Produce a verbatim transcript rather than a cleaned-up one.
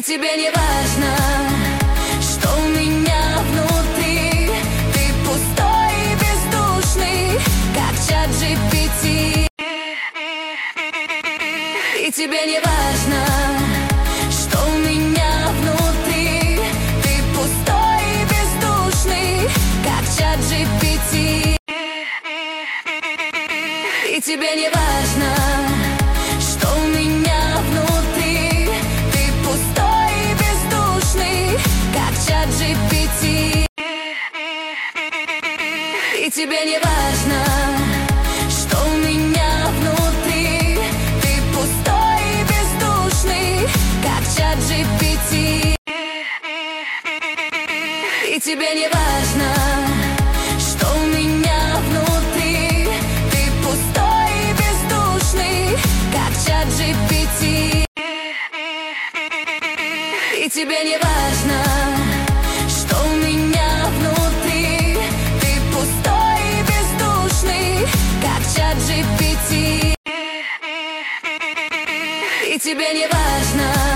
тебе не важно, что у меня внутри. Ты пустой и бездушный, как чат джи пи ти. И тебе не важно, что у меня внутри. Ты пустой и бездушный, как чат джи пи ти. И тебе не важно, что у меня внутри. Ты пустой и бездушный, как чат джи пи ти. И тебе не важно, что у меня внутри. Ты пустой и бездушный, как чат джи пи ти. И тебе не важно, что у меня внутри. Ты пустой и бездушный, как чат джи пи ти. И тебе не важно, что у меня внутри. Ты пустой и бездушный, как чат джи пи ти. И тебе не важно, что у меня внутри. Ты пустой и бездушный, как чат джи пи ти. И тебе не важно.